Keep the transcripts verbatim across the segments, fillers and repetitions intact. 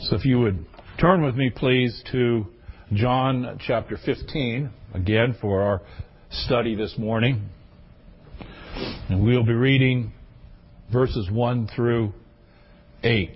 So if you would turn with me, please, to John chapter fifteen, again, for our study this morning. And we'll be reading verses one through eight.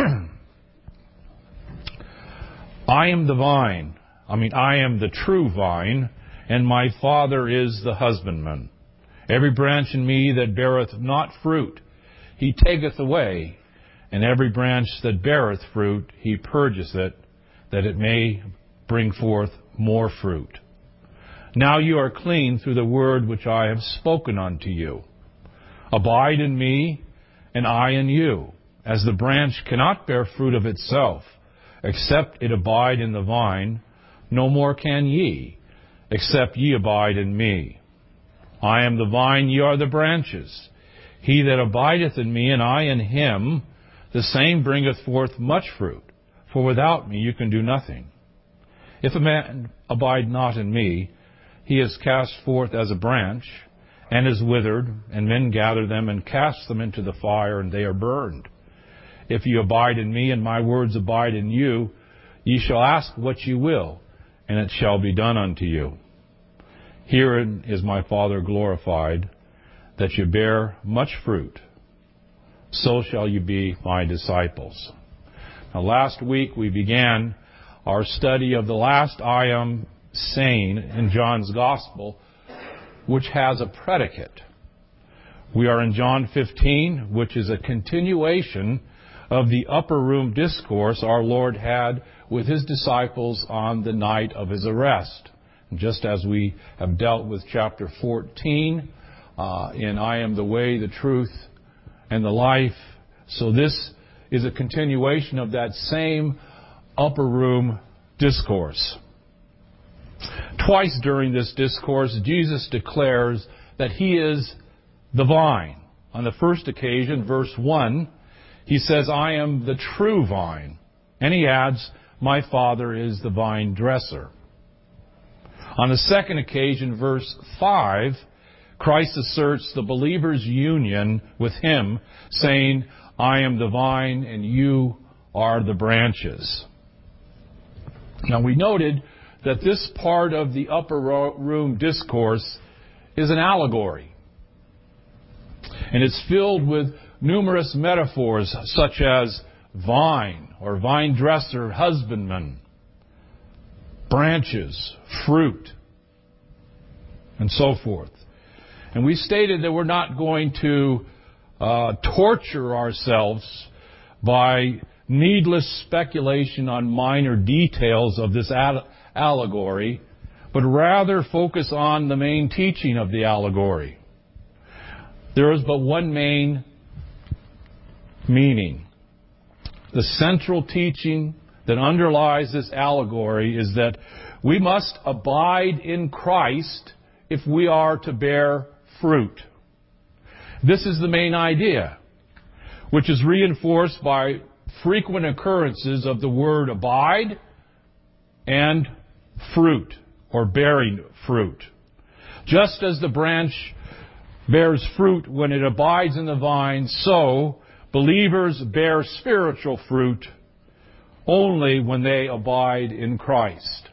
I am the vine, I mean, I am the true vine, and my Father is the husbandman. Every branch in me that beareth not fruit, he taketh away. And every branch that beareth fruit, he purgeth it, that it may bring forth more fruit. Now you are clean through the word which I have spoken unto you. Abide in me, and I in you. As the branch cannot bear fruit of itself, except it abide in the vine, no more can ye, except ye abide in me. I am the vine, ye are the branches. He that abideth in me, and I in him, the same bringeth forth much fruit, for without me you can do nothing. If a man abide not in me, he is cast forth as a branch, and is withered, and men gather them and cast them into the fire, and they are burned. If ye abide in me, and my words abide in you, ye shall ask what ye will, and it shall be done unto you. Herein is my Father glorified, that ye bear much fruit. So shall you be my disciples. Now, last week we began our study of the last I am saying in John's Gospel, which has a predicate. We are in John fifteen, which is a continuation of the upper room discourse our Lord had with his disciples on the night of his arrest. And just as we have dealt with chapter fourteen uh, in I am the way, the truth, and the life, so this is a continuation of that same upper room discourse. Twice during this discourse, Jesus declares that he is the vine. On the first occasion, verse one, he says, I am the true vine. And he adds, my Father is the vine dresser. On the second occasion, verse five, Christ asserts the believer's union with him, saying, I am the vine and you are the branches. Now, we noted that this part of the upper room discourse is an allegory. And it's filled with numerous metaphors such as vine or vine dresser, husbandman, branches, fruit, and so forth. And we stated that we're not going to uh, torture ourselves by needless speculation on minor details of this al- allegory, but rather focus on the main teaching of the allegory. There is but one main meaning. The central teaching that underlies this allegory is that we must abide in Christ if we are to bear fruit. This is the main idea, which is reinforced by frequent occurrences of the word abide and fruit, or bearing fruit. Just as the branch bears fruit when it abides in the vine, so believers bear spiritual fruit only when they abide in Christ.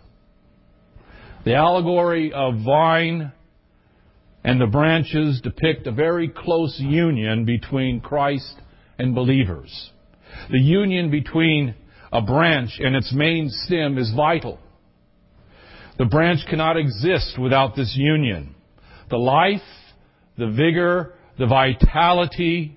The allegory of vine and the branches depict a very close union between Christ and believers. The union between a branch and its main stem is vital. The branch cannot exist without this union. The life, the vigor, the vitality,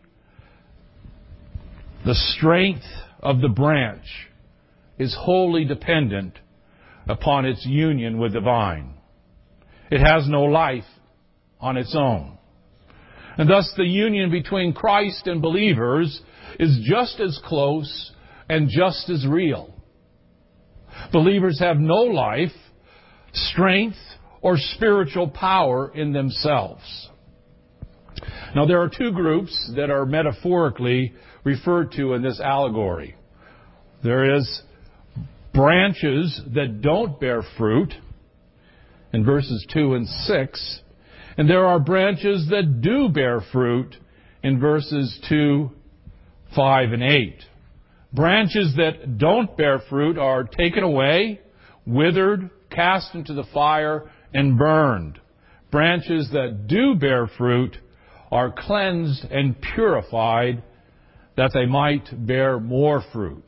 the strength of the branch is wholly dependent upon its union with the vine. It has no life on its own. And thus the union between Christ and believers is just as close and just as real. Believers have no life, strength, or spiritual power in themselves. Now, there are two groups that are metaphorically referred to in this allegory. There is branches that don't bear fruit in verses two and six, and there are branches that do bear fruit in verses two, five, and eight. Branches that don't bear fruit are taken away, withered, cast into the fire, and burned. Branches that do bear fruit are cleansed and purified that they might bear more fruit.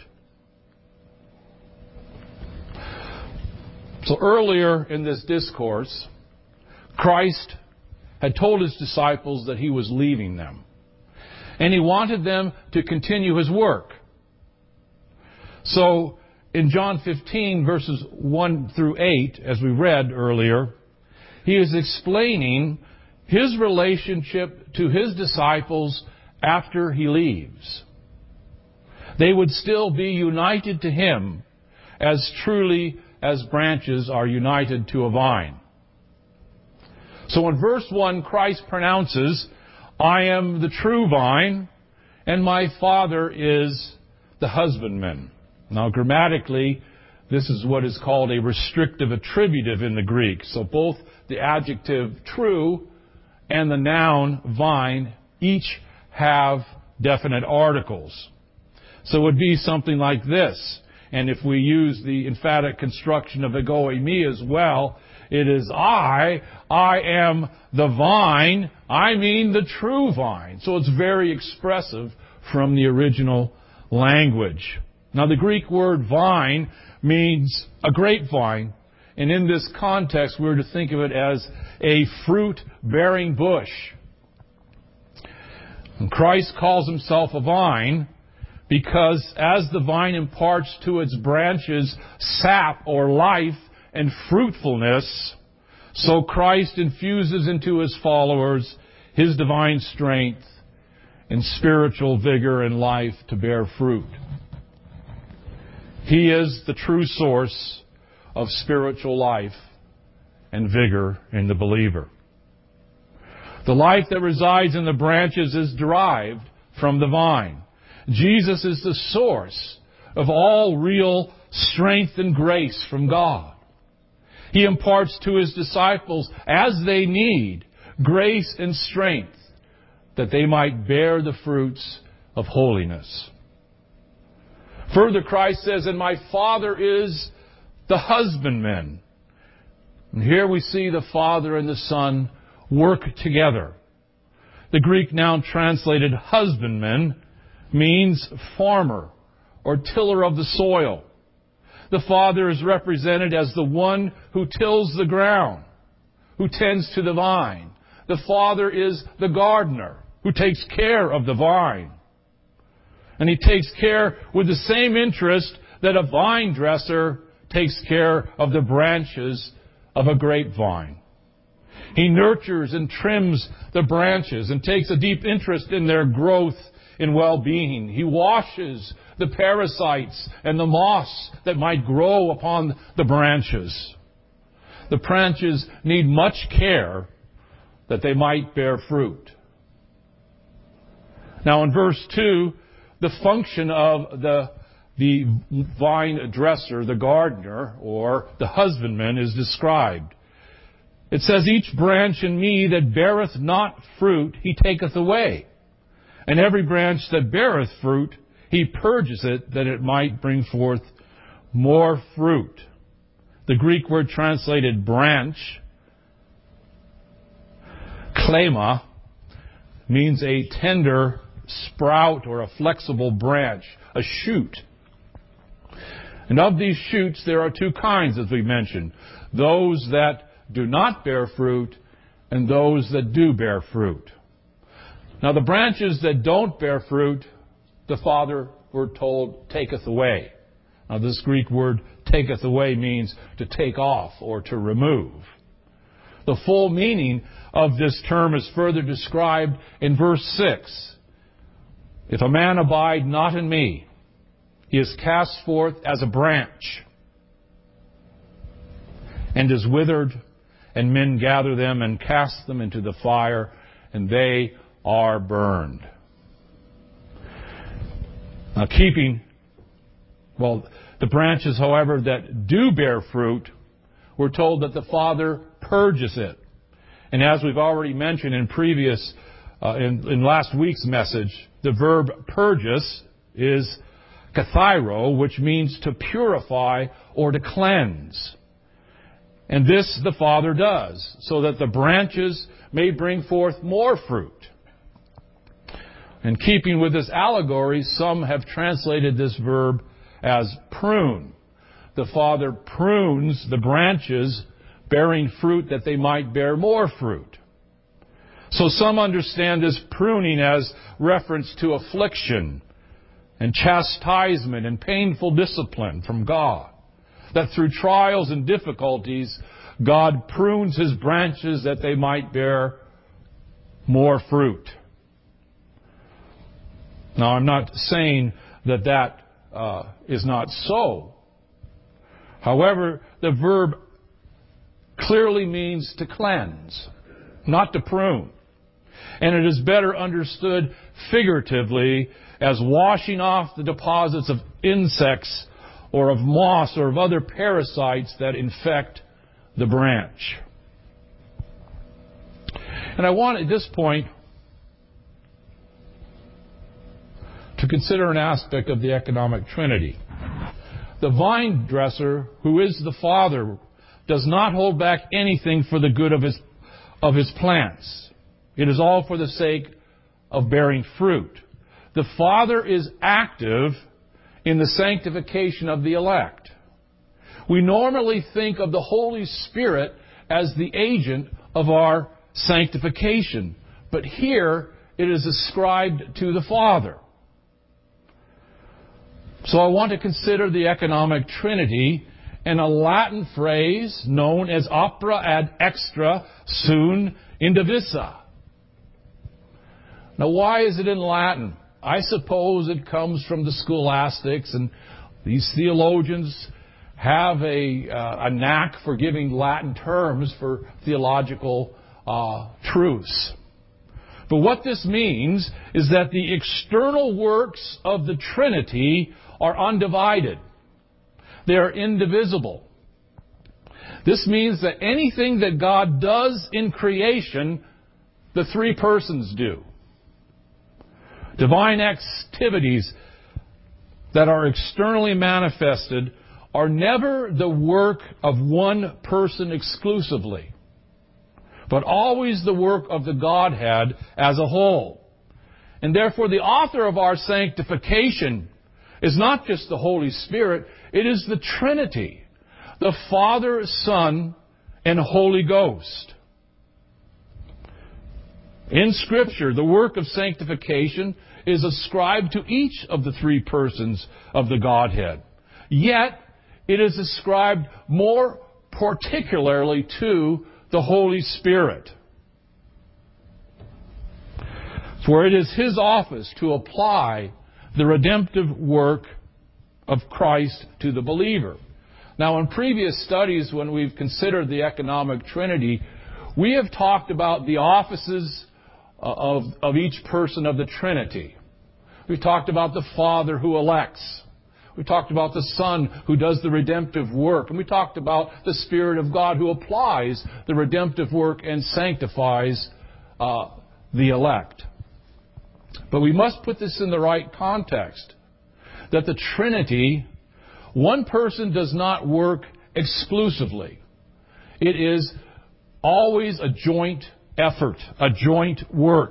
So earlier in this discourse, Christ had told his disciples that he was leaving them. And he wanted them to continue his work. So in John fifteen, verses one through eight, as we read earlier, he is explaining his relationship to his disciples after he leaves. They would still be united to him as truly as branches are united to a vine. So in verse one, Christ pronounces, "I am the true vine, and my Father is the husbandman." Now, grammatically, this is what is called a restrictive attributive in the Greek. So both the adjective true and the noun vine each have definite articles. So it would be something like this. And if we use the emphatic construction of ego eimi as well, it is I, I am the vine, I mean the true vine. So it's very expressive from the original language. Now the Greek word vine means a grapevine. And in this context, we're to think of it as a fruit-bearing bush. And Christ calls himself a vine because as the vine imparts to its branches sap or life and fruitfulness, so Christ infuses into his followers his divine strength and spiritual vigor and life to bear fruit. He is the true source of spiritual life and vigor in the believer. The life that resides in the branches is derived from the vine. Jesus is the source of all real strength and grace from God. He imparts to his disciples, as they need, grace and strength that they might bear the fruits of holiness. Further, Christ says, "And my Father is the husbandman." And here we see the Father and the Son work together. The Greek noun translated husbandman means farmer or tiller of the soil. The Father is represented as the one who tills the ground, who tends to the vine. The Father is the gardener who takes care of the vine. And he takes care with the same interest that a vine dresser takes care of the branches of a grapevine. He nurtures and trims the branches and takes a deep interest in their growth and well-being. He washes the parasites and the moss that might grow upon the branches. The branches need much care that they might bear fruit. Now in verse two, the function of the, the vine dresser, the gardener, or the husbandman is described. It says, "Each branch in me that beareth not fruit, he taketh away. And every branch that beareth fruit, he purges it, that it might bring forth more fruit." The Greek word translated branch, klema, means a tender sprout or a flexible branch, a shoot. And of these shoots, there are two kinds, as we mentioned. Those that do not bear fruit and those that do bear fruit. Now, the branches that don't bear fruit, the Father, we're told, taketh away. Now, this Greek word taketh away means to take off or to remove. The full meaning of this term is further described in verse six. "If a man abide not in me, he is cast forth as a branch and is withered, and men gather them and cast them into the fire, and they are burned." Now, keeping, well, the branches, however, that do bear fruit, we're told that the Father purges it. And as we've already mentioned in previous, uh, in, in last week's message, the verb purges is kathairo, which means to purify or to cleanse. And this the Father does, so that the branches may bring forth more fruit. In keeping with this allegory, some have translated this verb as prune. The Father prunes the branches bearing fruit that they might bear more fruit. So some understand this pruning as reference to affliction and chastisement and painful discipline from God. That through trials and difficulties, God prunes His branches that they might bear more fruit. Now, I'm not saying that that uh, is not so. However, the verb clearly means to cleanse, not to prune. And it is better understood figuratively as washing off the deposits of insects or of moss or of other parasites that infect the branch. And I want at this point to consider an aspect of the economic trinity. The vine dresser, who is the Father, does not hold back anything for the good of his, of his plants. It is all for the sake of bearing fruit. The Father is active in the sanctification of the elect. We normally think of the Holy Spirit as the agent of our sanctification, but here it is ascribed to the Father. So I want to consider the economic trinity in a Latin phrase known as opera ad extra sunt indivisa. Now, why is it in Latin? I suppose it comes from the scholastics, and these theologians have a, uh, a knack for giving Latin terms for theological uh, truths. But what this means is that the external works of the Trinity are undivided. They are indivisible. This means that anything that God does in creation, the three persons do. Divine activities that are externally manifested are never the work of one person exclusively, but always the work of the Godhead as a whole. And therefore, the author of our sanctification is not just the Holy Spirit, it is the Trinity, the Father, Son, and Holy Ghost. In Scripture, the work of sanctification is ascribed to each of the three persons of the Godhead. Yet, it is ascribed more particularly to the Holy Spirit. For it is His office to apply the redemptive work of Christ to the believer. Now, in previous studies, when we've considered the economic trinity, we have talked about the offices of, of each person of the Trinity. We've talked about the Father who elects. We talked about the Son who does the redemptive work. And we talked about the Spirit of God who applies the redemptive work and sanctifies uh, the elect. But we must put this in the right context. That the Trinity, one person does not work exclusively. It is always a joint effort, a joint work.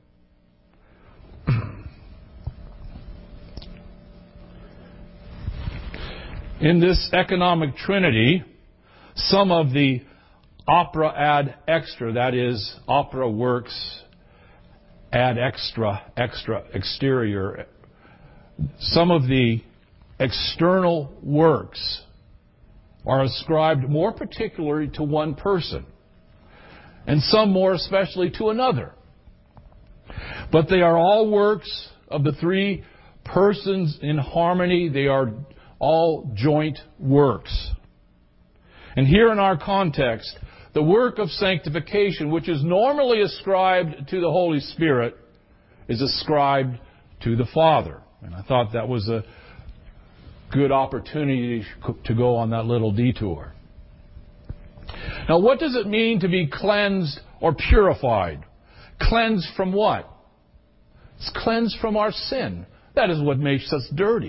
In this economic trinity, some of the opera ad extra, that is, opera works ad extra, extra, exterior, some of the external works are ascribed more particularly to one person, and some more especially to another. But they are all works of the three persons in harmony. They are all joint works. And here in our context, the work of sanctification, which is normally ascribed to the Holy Spirit, is ascribed to the Father. And I thought that was a good opportunity to go on that little detour. Now, what does it mean to be cleansed or purified? Cleansed from what? It's cleansed from our sin. That is what makes us dirty.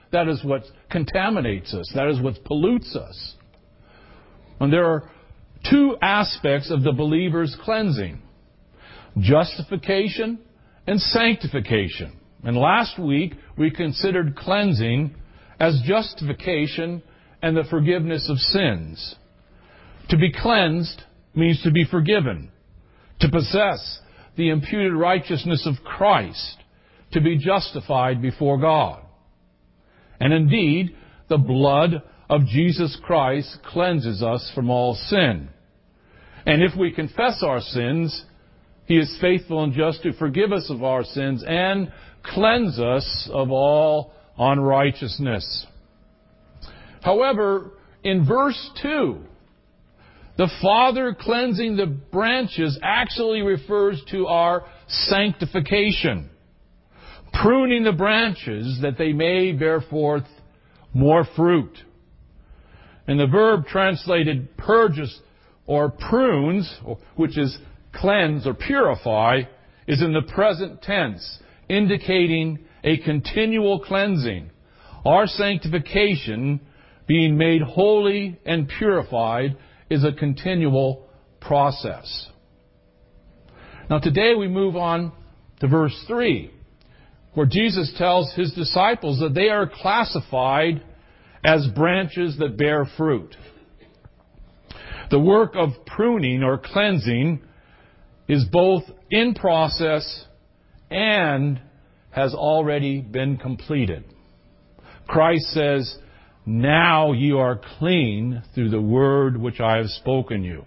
That is what contaminates us. That is what pollutes us. And there are two aspects of the believer's cleansing: justification and sanctification. And last week we considered cleansing as justification and the forgiveness of sins. To be cleansed means to be forgiven, to possess the imputed righteousness of Christ, to be justified before God. And indeed, the blood of Jesus Christ cleanses us from all sin. And if we confess our sins, He is faithful and just to forgive us of our sins and cleanse us of all unrighteousness. However, in verse two, the Father cleansing the branches actually refers to our sanctification, pruning the branches that they may bear forth more fruit. And the verb translated purges or prunes, which is cleanse or purify, is in the present tense, indicating a continual cleansing. Our sanctification, being made holy and purified, is a continual process. Now today we move on to verse three, where Jesus tells His disciples that they are classified as branches that bear fruit. The work of pruning or cleansing is both in process and has already been completed. Christ says, "Now you are clean through the word which I have spoken you."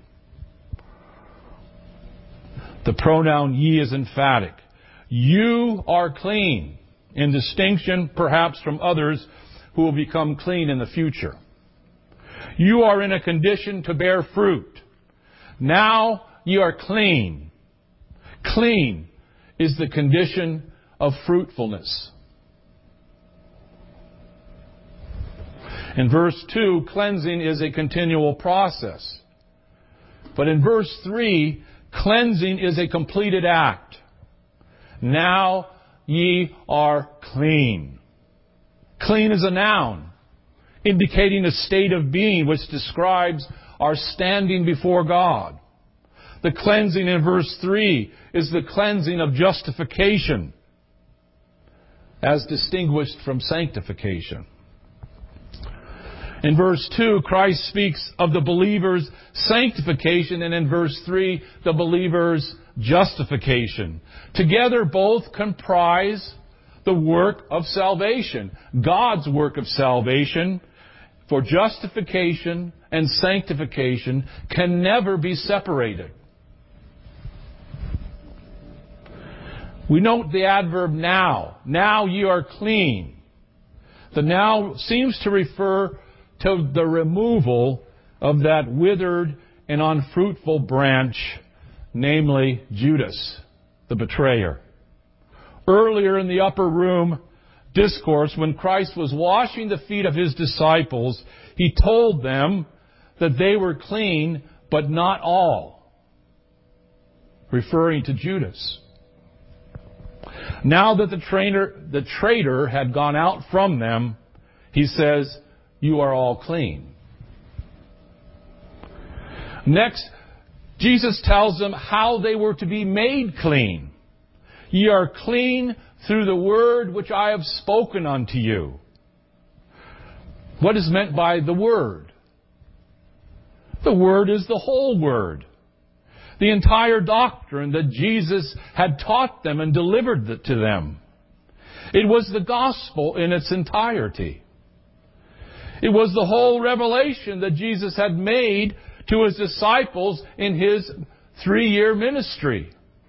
The pronoun ye is emphatic. You are clean, in distinction perhaps from others who will become clean in the future. You are in a condition to bear fruit. Now you are clean. Clean is the condition of fruitfulness. In verse two, cleansing is a continual process. But in verse three, cleansing is a completed act. Now ye are clean. Clean is a noun, indicating a state of being which describes our standing before God. The cleansing in verse three is the cleansing of justification, as distinguished from sanctification. In verse two, Christ speaks of the believer's sanctification, and in verse three, the believer's justification. Together both comprise the work of salvation, God's work of salvation. For justification and sanctification can never be separated. We note the adverb now. Now you are clean. The now seems to refer to the removal of that withered and unfruitful branch, namely Judas, the betrayer. Earlier in the upper room discourse, when Christ was washing the feet of His disciples, He told them that they were clean, but not all, referring to Judas. Now that the traitor, the traitor had gone out from them, He says, you are all clean. Next, Jesus tells them how they were to be made clean. Ye are clean through the word which I have spoken unto you. What is meant by the word? The word is the whole word. The entire doctrine that Jesus had taught them and delivered to them. It was the gospel in its entirety. It was the whole revelation that Jesus had made to His disciples in His three-year ministry.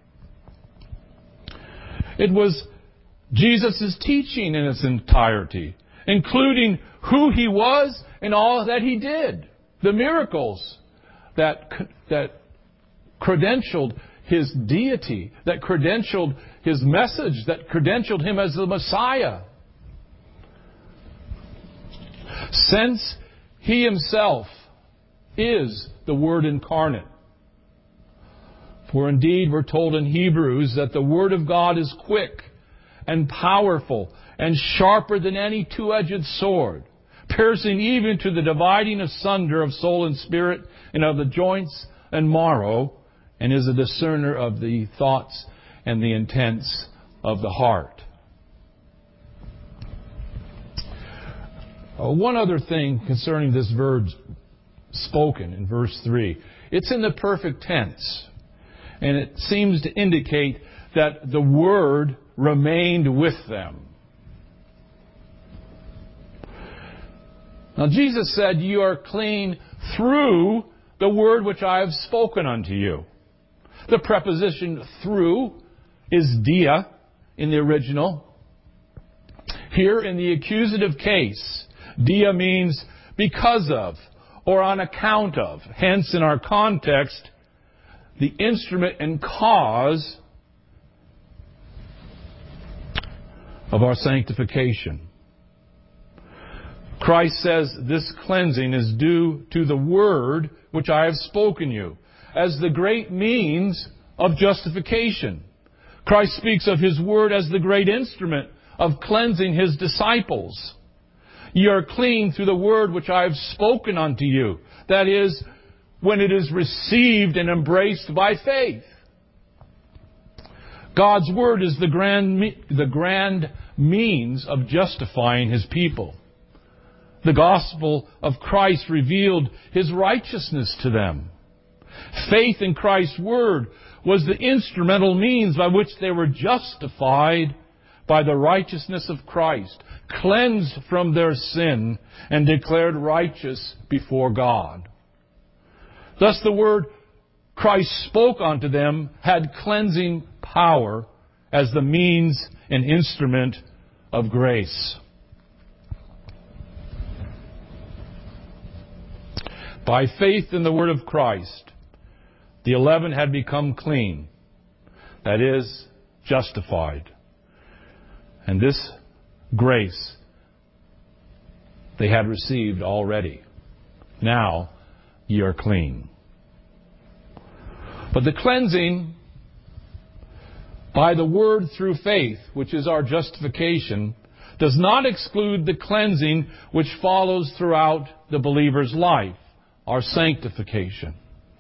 It was Jesus' teaching in its entirety, including who He was and all that He did. The miracles that, that credentialed His deity, that credentialed His message, that credentialed Him as the Messiah. Since He Himself is the Word incarnate. For indeed, we're told in Hebrews that the Word of God is quick and powerful and sharper than any two-edged sword, piercing even to the dividing asunder of soul and spirit and of the joints and marrow, and is a discerner of the thoughts and the intents of the heart. Uh, one other thing concerning this verb spoken in verse three. It's in the perfect tense. And it seems to indicate that the Word remained with them. Now Jesus said, "You are clean through the Word which I have spoken unto you." The preposition through is dia in the original. Here in the accusative case, dia means because of or on account of. Hence, in our context, the instrument and cause of our sanctification. Christ says this cleansing is due to the Word which I have spoken you, as the great means of justification. Christ speaks of His Word as the great instrument of cleansing His disciples. "Ye are clean through the Word which I have spoken unto you." That is, when it is received and embraced by faith. God's Word is the grand, the grand means of justifying His people. The gospel of Christ revealed His righteousness to them. Faith in Christ's Word was the instrumental means by which they were justified by the righteousness of Christ, cleansed from their sin, and declared righteous before God. Thus the Word Christ spoke unto them had cleansing power as the means and instrument of grace. By faith in the Word of Christ, the eleven had become clean, that is, justified. And this grace they had received already. Now ye are clean. But the cleansing by the Word through faith, which is our justification, does not exclude the cleansing which follows throughout the believer's life, our sanctification.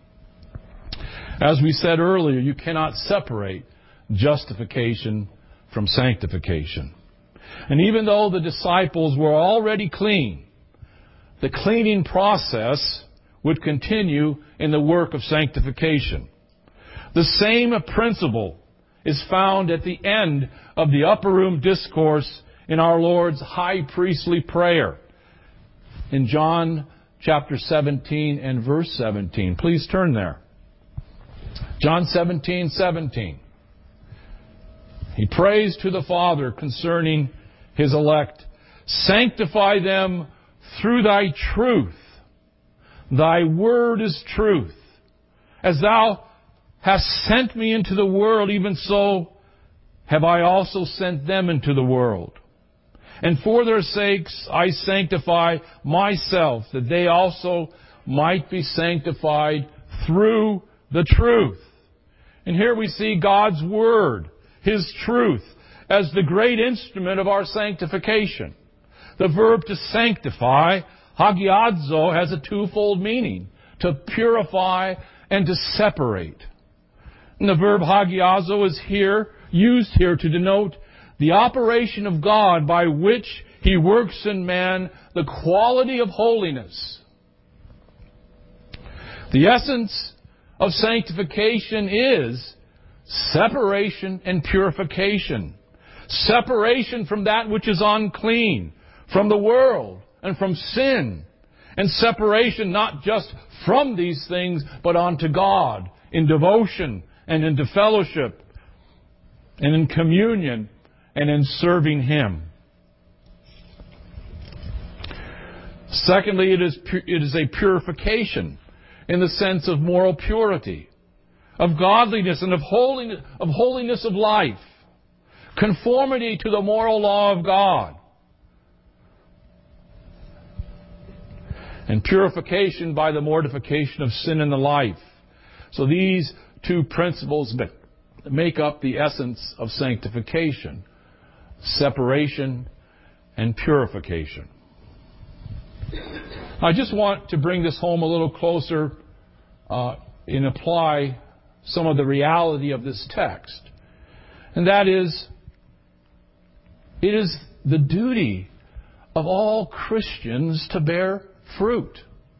As we said earlier, you cannot separate justification from sanctification. And even though the disciples were already clean, the cleaning process would continue in the work of sanctification. The same principle is found at the end of the upper room discourse in our Lord's high priestly prayer in John chapter seventeen and verse seventeen. Please turn there. John seventeen, seventeen. He prays to the Father concerning His elect. "Sanctify them through Thy truth. Thy word is truth. As Thou hast sent me into the world, even so have I also sent them into the world. And for their sakes I sanctify myself, that they also might be sanctified through the truth." And here we see God's Word, His truth, as the great instrument of our sanctification. The verb to sanctify, hagiadzo, has a twofold meaning: to purify and to separate. And the verb hagiazo is here, used here to denote the operation of God by which He works in man the quality of holiness. The essence of sanctification is separation and purification. Separation from that which is unclean, from the world and from sin. And separation not just from these things, but unto God in devotion and into fellowship and in communion and in serving Him. Secondly, it is it is a purification in the sense of moral purity, of godliness and of holiness, of holiness of life, conformity to the moral law of God, and purification by the mortification of sin in the life. So these two principles make up the essence of sanctification. separation, and purification. I just want to bring this home a little closer uh, and apply some of the reality of this text. And that is, it is the duty of all Christians to bear fruit.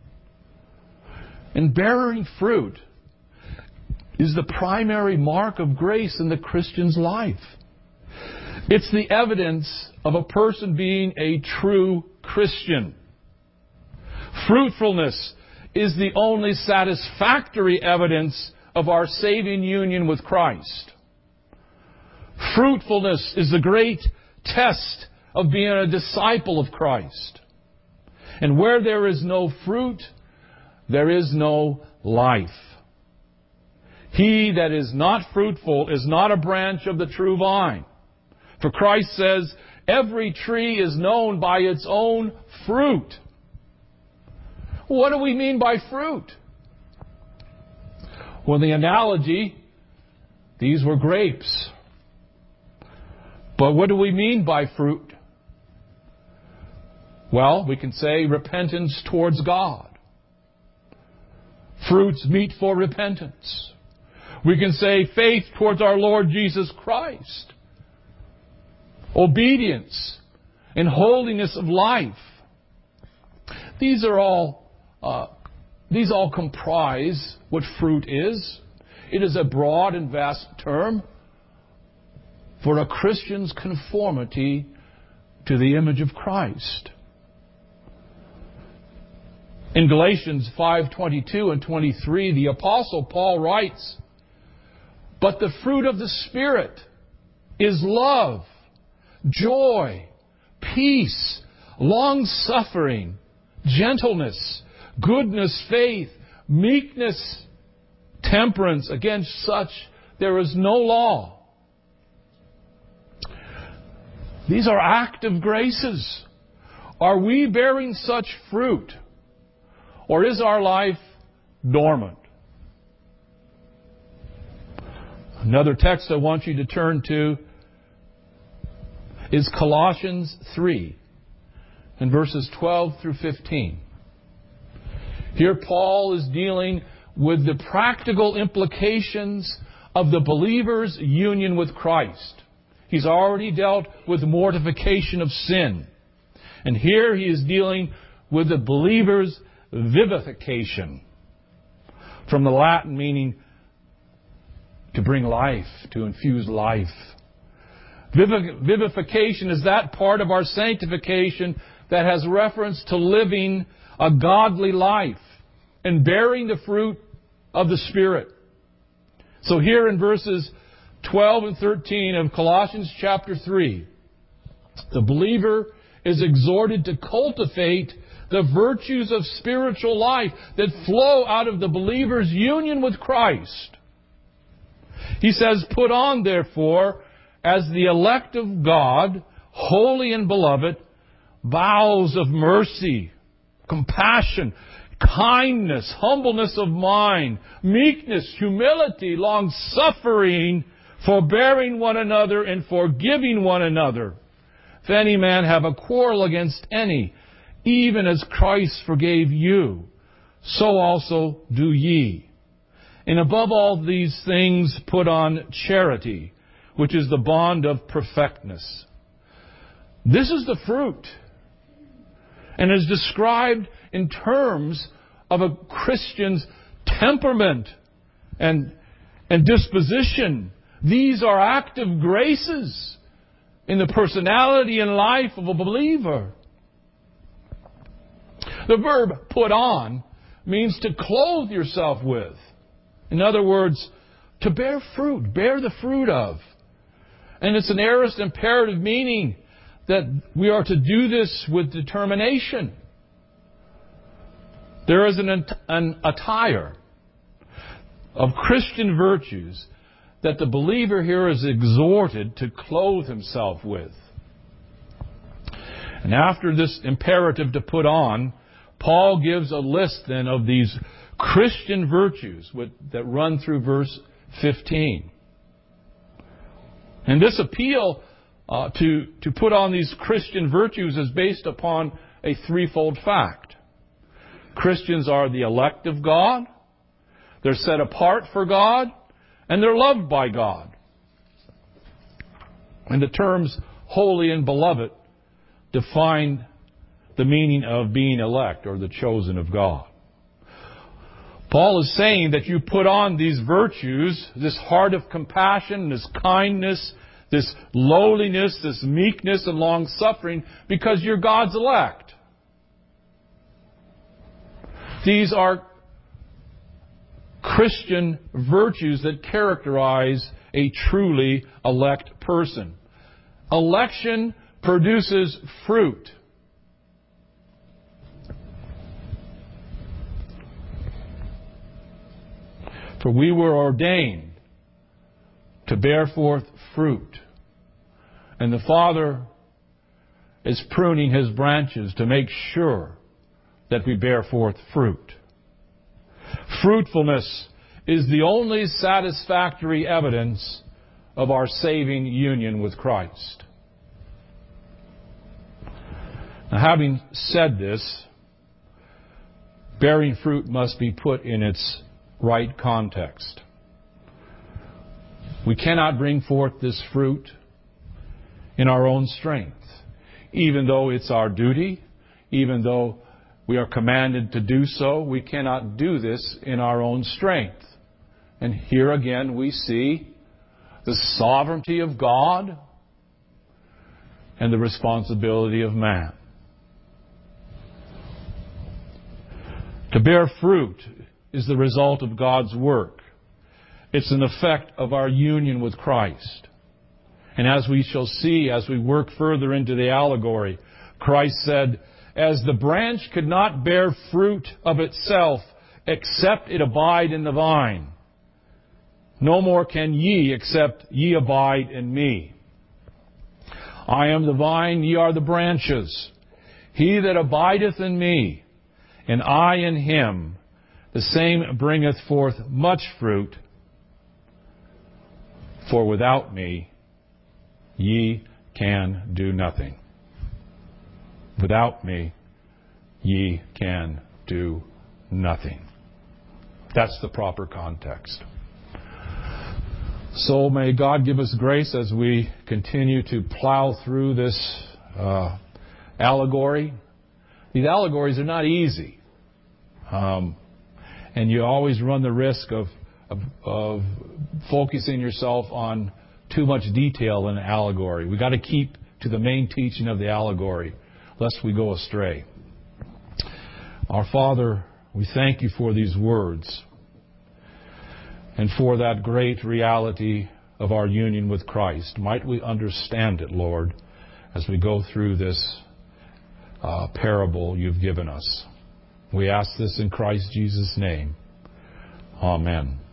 And bearing fruit is the primary mark of grace in the Christian's life. It's the evidence of a person being a true Christian. Fruitfulness is the only satisfactory evidence of our saving union with Christ. Fruitfulness is the great test of being a disciple of Christ. And where there is no fruit, there is no life. He that is not fruitful is not a branch of the true vine. For Christ says, every tree is known by its own fruit. What do we mean by fruit? Well, the analogy, these were grapes. But what do we mean by fruit? Well, we can say repentance towards God. Fruits meet for repentance. We can say faith towards our Lord Jesus Christ. Obedience and holiness of life. These are all, uh, these all comprise what fruit is. It is a broad and vast term for a Christian's conformity to the image of Christ. In Galatians five twenty-two and twenty-three, the Apostle Paul writes, "But the fruit of the Spirit is love, joy, peace, long-suffering, gentleness, goodness, faith, meekness, temperance. Against such there is no law." These are active graces. Are we bearing such fruit? Or is our life dormant? Another text I want you to turn to is Colossians three, and verses twelve through fifteen. Here Paul is dealing with the practical implications of the believer's union with Christ. He's already dealt with mortification of sin. And here he is dealing with the believer's vivification, from the Latin meaning to bring life, to infuse life. Vivification is that part of our sanctification that has reference to living a godly life and bearing the fruit of the Spirit. So here in verses twelve and thirteen of Colossians chapter three, the believer is exhorted to cultivate the virtues of spiritual life that flow out of the believer's union with Christ. He says, "Put on, therefore, as the elect of God, holy and beloved, bowels of mercy, compassion, kindness, humbleness of mind, meekness, humility, long-suffering, forbearing one another and forgiving one another. If any man have a quarrel against any, even as Christ forgave you, so also do ye. And above all these things put on charity, which is the bond of perfectness." This is the fruit, and is described in terms of a Christian's temperament and, and disposition. These are active graces in the personality and life of a believer. The verb "put on" means to clothe yourself with. In other words, to bear fruit, bear the fruit of. And it's an aorist imperative, meaning that we are to do this with determination. There is an, an attire of Christian virtues that the believer here is exhorted to clothe himself with. And after this imperative to put on, Paul gives a list then of these Christian virtues that run through verse fifteen. And this appeal uh, to, to put on these Christian virtues is based upon a threefold fact. Christians are the elect of God, they're set apart for God, and they're loved by God. And the terms holy and beloved define the meaning of being elect or the chosen of God. Paul is saying that you put on these virtues, this heart of compassion, this kindness, this lowliness, this meekness and long-suffering, because you're God's elect. These are Christian virtues that characterize a truly elect person. Election produces fruit. For we were ordained to bear forth fruit. And the Father is pruning His branches to make sure that we bear forth fruit. Fruitfulness is the only satisfactory evidence of our saving union with Christ. Now, having said this, bearing fruit must be put in its right context. We cannot bring forth this fruit in our own strength, even though it's our duty, even though we are commanded to do so. We cannot do this in our own strength. And here again we see the sovereignty of God and the responsibility of man. To bear fruit is the result of God's work. It's an effect of our union with Christ. And as we shall see as we work further into the allegory, Christ said, "As the branch could not bear fruit of itself except it abide in the vine, no more can ye except ye abide in me. I am the vine, ye are the branches. He that abideth in me, and I in him, the same bringeth forth much fruit. For without me ye can do nothing." Without me ye can do nothing. That's the proper context. So may God give us grace as we continue to plow through this uh, allegory. These allegories are not easy. Um, and you always run the risk of, of, of focusing yourself on too much detail in an allegory. We've got to keep to the main teaching of the allegory, lest we go astray. Our Father, we thank you for these words and for that great reality of our union with Christ. Might we understand it, Lord, as we go through this uh, parable you've given us. We ask this in Christ Jesus' name. Amen.